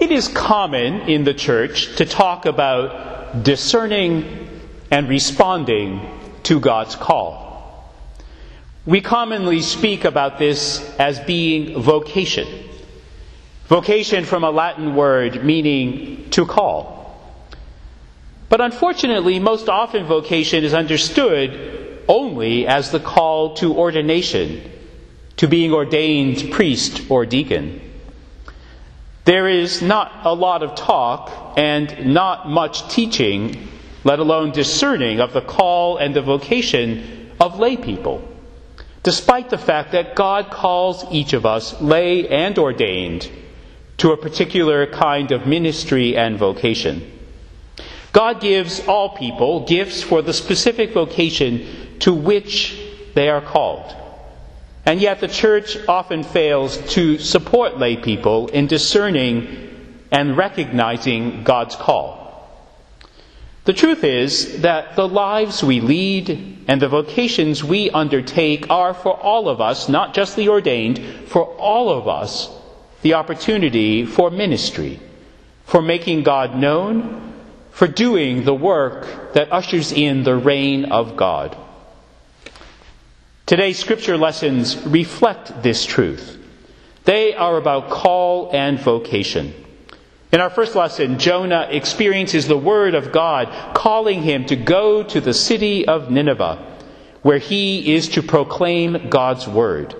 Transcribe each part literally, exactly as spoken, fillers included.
It is common in the church to talk about discerning and responding to God's call. We commonly speak about this as being vocation. Vocation from a Latin word meaning to call. But unfortunately, most often vocation is understood only as the call to ordination, to being ordained priest or deacon. There is not a lot of talk and not much teaching, let alone discerning of the call and the vocation of lay people, despite the fact that God calls each of us, lay and ordained, to a particular kind of ministry and vocation. God gives all people gifts for the specific vocation to which they are called. And yet the church often fails to support lay people in discerning and recognizing God's call. The truth is that the lives we lead and the vocations we undertake are for all of us, not just the ordained, for all of us, the opportunity for ministry, for making God known, for doing the work that ushers in the reign of God. Today's scripture lessons reflect this truth. They are about call and vocation. In our first lesson, Jonah experiences the word of God calling him to go to the city of Nineveh, where he is to proclaim God's word.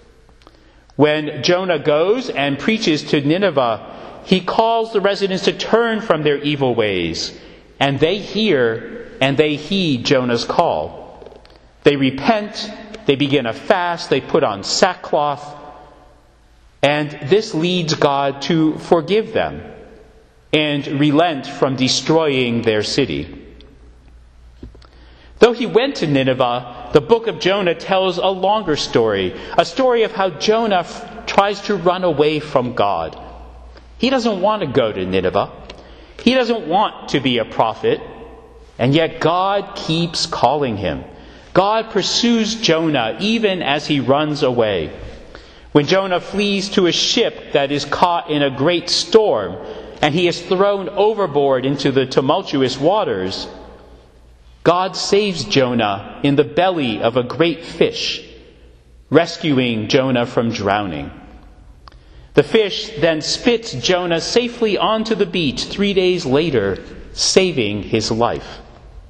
When Jonah goes and preaches to Nineveh, he calls the residents to turn from their evil ways, and they hear and they heed Jonah's call. They repent. They begin a fast, they put on sackcloth, and this leads God to forgive them and relent from destroying their city. Though he went to Nineveh, the book of Jonah tells a longer story, a story of how Jonah f- tries to run away from God. He doesn't want to go to Nineveh. He doesn't want to be a prophet, and yet God keeps calling him. God pursues Jonah even as he runs away. When Jonah flees to a ship that is caught in a great storm and he is thrown overboard into the tumultuous waters, God saves Jonah in the belly of a great fish, rescuing Jonah from drowning. The fish then spits Jonah safely onto the beach three days later, saving his life.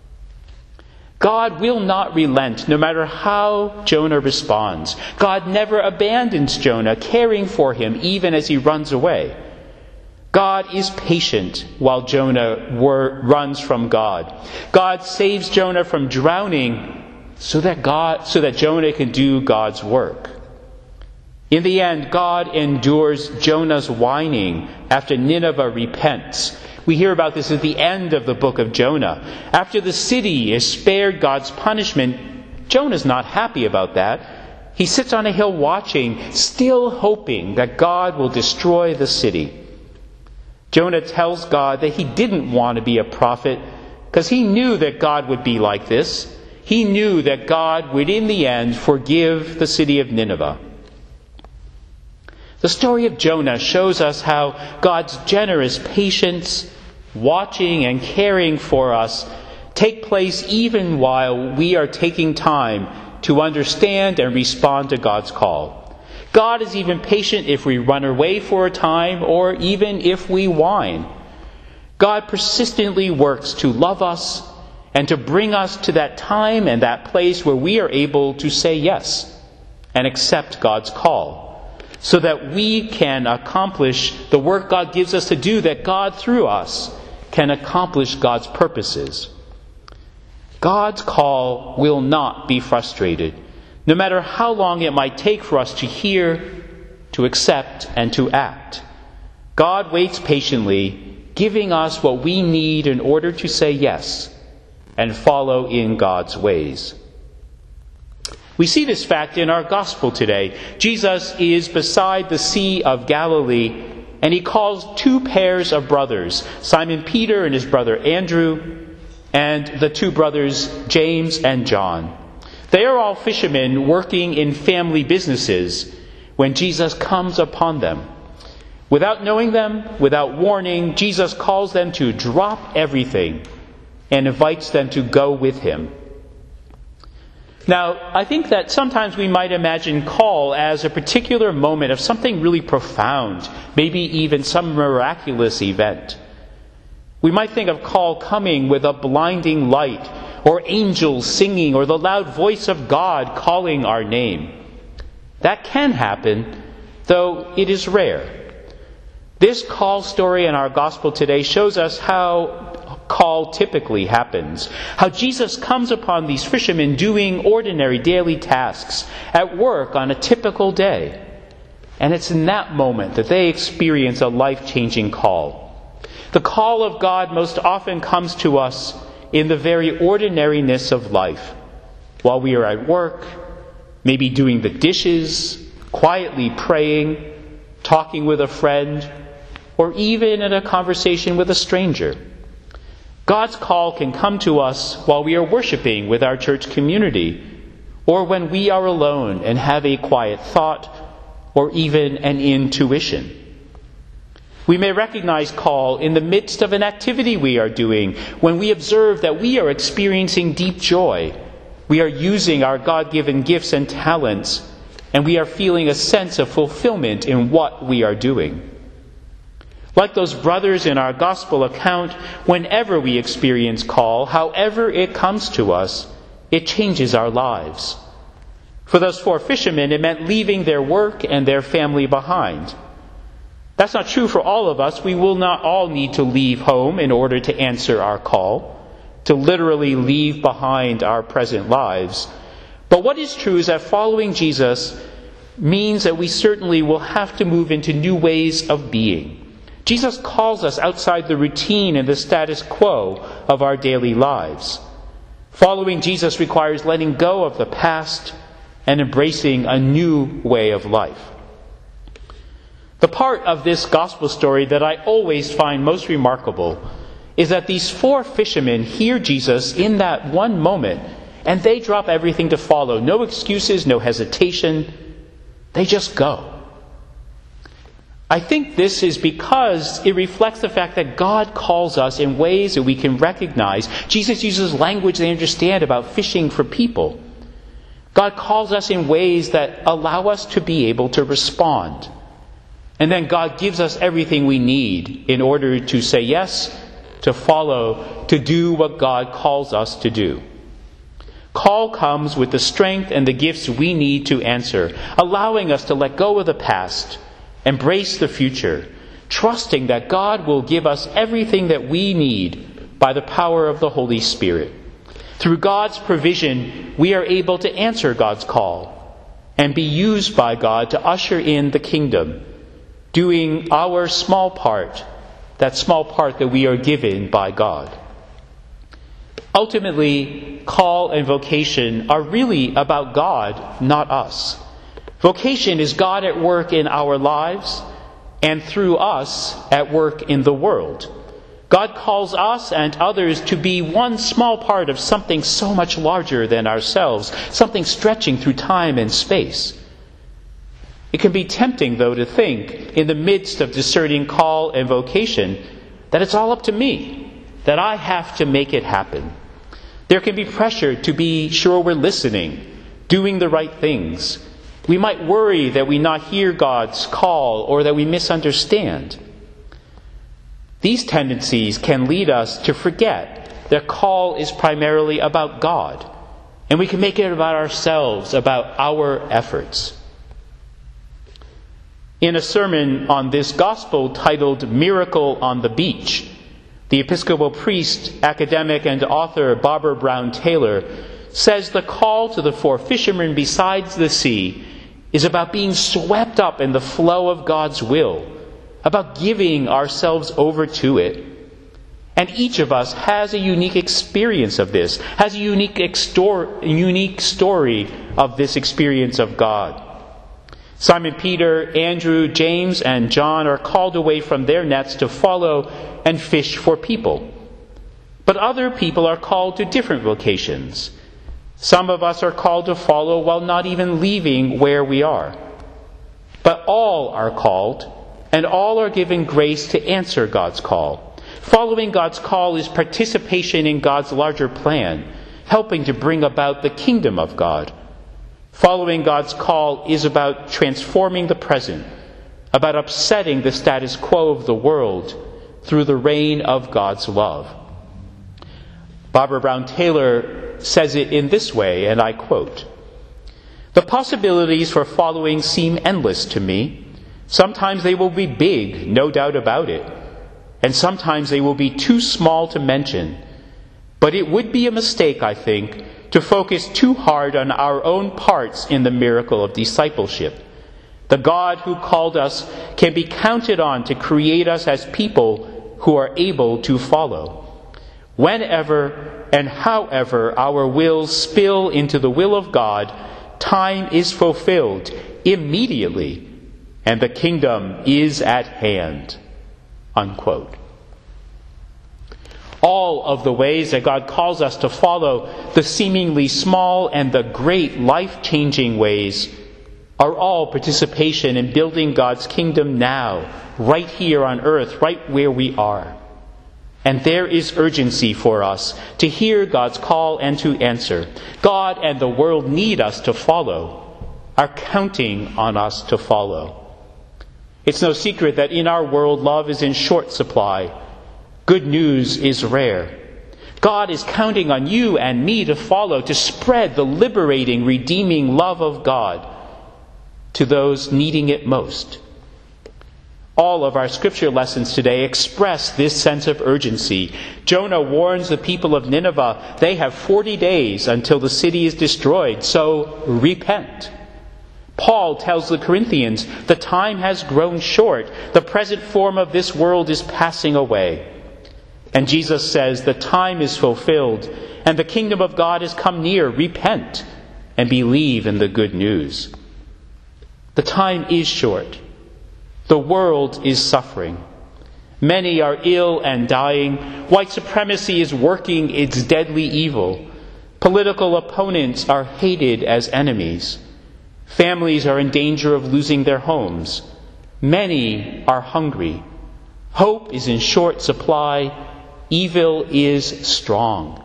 God will not relent no matter how Jonah responds. God never abandons Jonah, caring for him even as he runs away. God is patient while Jonah wor- runs from God. God saves Jonah from drowning so that God, so that Jonah can do God's work. In the end, God endures Jonah's whining after Nineveh repents. We hear about this at the end of the book of Jonah. After the city is spared God's punishment, Jonah's not happy about that. He sits on a hill watching, still hoping that God will destroy the city. Jonah tells God that he didn't want to be a prophet because he knew that God would be like this. He knew that God would in the end forgive the city of Nineveh. The story of Jonah shows us how God's generous patience, watching and caring for us take place even while we are taking time to understand and respond to God's call. God is even patient if we run away for a time or even if we whine. God persistently works to love us and to bring us to that time and that place where we are able to say yes and accept God's call, so that we can accomplish the work God gives us to do, that God through us can accomplish God's purposes. God's call will not be frustrated, no matter how long it might take for us to hear, to accept, and to act. God waits patiently, giving us what we need in order to say yes and follow in God's ways. We see this fact in our gospel today. Jesus is beside the Sea of Galilee, and he calls two pairs of brothers, Simon Peter and his brother Andrew, and the two brothers James and John. They are all fishermen working in family businesses when Jesus comes upon them. Without knowing them, without warning, Jesus calls them to drop everything and invites them to go with him. Now, I think that sometimes we might imagine call as a particular moment of something really profound, maybe even some miraculous event. We might think of call coming with a blinding light, or angels singing, or the loud voice of God calling our name. That can happen, though it is rare. This call story in our gospel today shows us how call typically happens. How Jesus comes upon these fishermen doing ordinary daily tasks at work on a typical day. And it's in that moment that they experience a life-changing call. The call of God most often comes to us in the very ordinariness of life. While we are at work, maybe doing the dishes, quietly praying, talking with a friend, or even in a conversation with a stranger. God's call can come to us while we are worshiping with our church community, or when we are alone and have a quiet thought, or even an intuition. We may recognize call in the midst of an activity we are doing, when we observe that we are experiencing deep joy. We are using our God-given gifts and talents, and we are feeling a sense of fulfillment in what we are doing. Like those brothers in our gospel account, whenever we experience call, however it comes to us, it changes our lives. For those four fishermen, it meant leaving their work and their family behind. That's not true for all of us. We will not all need to leave home in order to answer our call, to literally leave behind our present lives. But what is true is that following Jesus means that we certainly will have to move into new ways of being. Jesus calls us outside the routine and the status quo of our daily lives. Following Jesus requires letting go of the past and embracing a new way of life. The part of this gospel story that I always find most remarkable is that these four fishermen hear Jesus in that one moment, and they drop everything to follow. No excuses, no hesitation. They just go. I think this is because it reflects the fact that God calls us in ways that we can recognize. Jesus uses language they understand about fishing for people. God calls us in ways that allow us to be able to respond. And then God gives us everything we need in order to say yes, to follow, to do what God calls us to do. Call comes with the strength and the gifts we need to answer, allowing us to let go of the past, embrace the future, trusting that God will give us everything that we need by the power of the Holy Spirit. Through God's provision, we are able to answer God's call and be used by God to usher in the kingdom, doing our small part, that small part that we are given by God. Ultimately, call and vocation are really about God, not us. Vocation is God at work in our lives and through us at work in the world. God calls us and others to be one small part of something so much larger than ourselves, something stretching through time and space. It can be tempting, though, to think, in the midst of discerning call and vocation, that it's all up to me, that I have to make it happen. There can be pressure to be sure we're listening, doing the right things. We might worry that we not hear God's call or that we misunderstand. These tendencies can lead us to forget that call is primarily about God, and we can make it about ourselves, about our efforts. In a sermon on this gospel titled Miracle on the Beach, the Episcopal priest, academic, and author Barbara Brown Taylor says the call to the four fishermen beside the sea is about being swept up in the flow of God's will, about giving ourselves over to it. And each of us has a unique experience of this, has a unique, extor- unique story of this experience of God. Simon Peter, Andrew, James, and John are called away from their nets to follow and fish for people. But other people are called to different vocations. Some of us are called to follow while not even leaving where we are. But all are called, and all are given grace to answer God's call. Following God's call is participation in God's larger plan, helping to bring about the kingdom of God. Following God's call is about transforming the present, about upsetting the status quo of the world through the reign of God's love. Barbara Brown Taylor says it in this way, and I quote, "The possibilities for following seem endless to me. Sometimes they will be big, no doubt about it, and sometimes they will be too small to mention. But it would be a mistake, I think, to focus too hard on our own parts in the miracle of discipleship. The God who called us can be counted on to create us as people who are able to follow. Whenever and however our wills spill into the will of God, time is fulfilled immediately, and the kingdom is at hand." Unquote. All of the ways that God calls us to follow, the seemingly small and the great life-changing ways, are all participation in building God's kingdom now, right here on earth, right where we are. And there is urgency for us to hear God's call and to answer. God and the world need us to follow, are counting on us to follow. It's no secret that in our world, love is in short supply. Good news is rare. God is counting on you and me to follow, to spread the liberating, redeeming love of God to those needing it most. All of our scripture lessons today express this sense of urgency. Jonah warns the people of Nineveh they have forty days until the city is destroyed, so repent. Paul tells the Corinthians the time has grown short. The present form of this world is passing away. And Jesus says the time is fulfilled and the kingdom of God has come near. Repent and believe in the good news. The time is short. The world is suffering. Many are ill and dying. White supremacy is working its deadly evil. Political opponents are hated as enemies. Families are in danger of losing their homes. Many are hungry. Hope is in short supply. Evil is strong.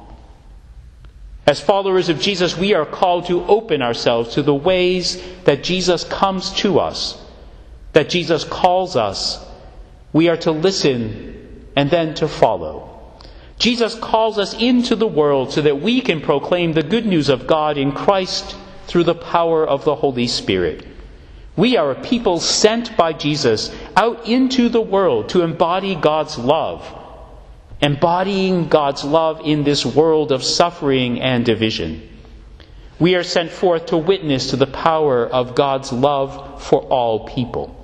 As followers of Jesus, we are called to open ourselves to the ways that Jesus comes to us, that Jesus calls us. We are to listen and then to follow. Jesus calls us into the world so that we can proclaim the good news of God in Christ through the power of the Holy Spirit. We are a people sent by Jesus out into the world to embody God's love, embodying God's love in this world of suffering and division. We are sent forth to witness to the power of God's love for all people.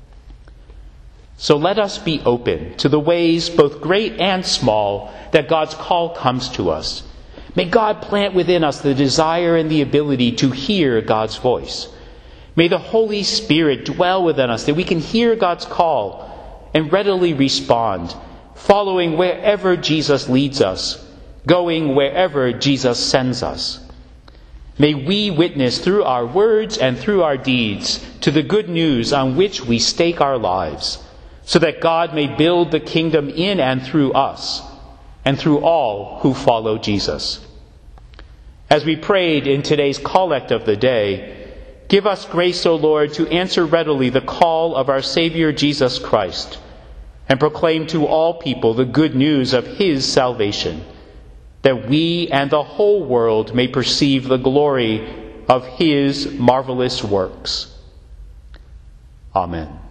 So let us be open to the ways, both great and small, that God's call comes to us. May God plant within us the desire and the ability to hear God's voice. May the Holy Spirit dwell within us that we can hear God's call and readily respond, following wherever Jesus leads us, going wherever Jesus sends us. May we witness through our words and through our deeds to the good news on which we stake our lives, so that God may build the kingdom in and through us, and through all who follow Jesus. As we prayed in today's collect of the day, give us grace, O Lord, to answer readily the call of our Savior Jesus Christ, and proclaim to all people the good news of his salvation, that we and the whole world may perceive the glory of his marvelous works. Amen.